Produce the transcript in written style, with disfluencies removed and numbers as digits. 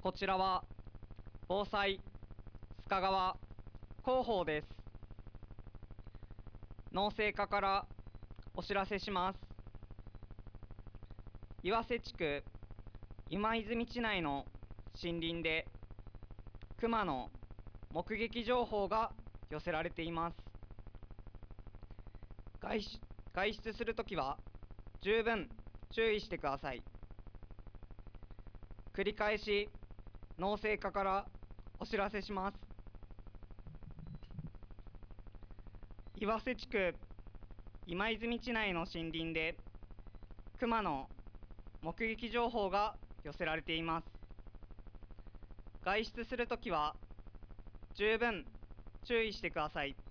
こちらは防災須賀川広報です。農政課からお知らせします。岩瀬地区今泉地内の森林で熊の目撃情報が寄せられています。外出するときは十分注意してください。繰り返し農政課からお知らせします。岩瀬地区今泉地内の森林で熊の目撃情報が寄せられています。外出するときは十分注意してください。